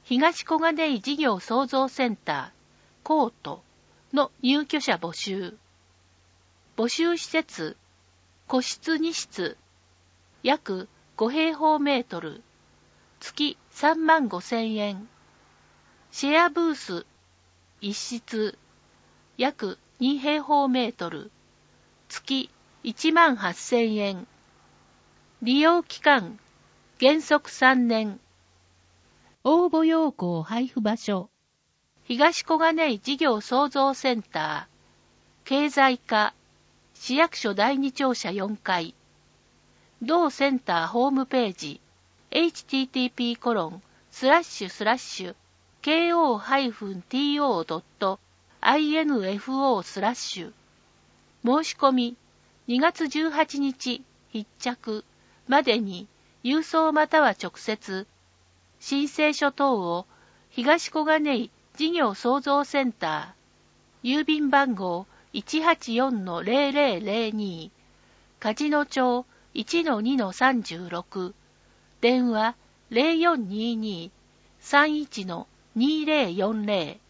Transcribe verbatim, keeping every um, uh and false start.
東小金井事業創造センター、コートの入居者募集。募集施設、個室に室、約ご平方メートル、月さんまんごせんえん。シェアブース、一室、約に平方メートル、月いちまんはっせんえん。利用期間、原則さんねん。応募要項配布場所。東小金井事業創造センター、経済課、市役所だいに庁舎よんかい。同センターホームページ、エイチティーティーピーコロンスラッシュスラッシュケーオーハイフンティーオードットアイエヌエフオースラッシュ。申し込み、にがつじゅうはちにち必着までに郵送または直接、申請書等を東小金井事業創造センター、郵便番号 いちはちよんのゼロゼロゼロに、梶野町 いちのにのさんじゅうろく、電話 ゼロよんにーにーさんいちのにゼロよんゼロ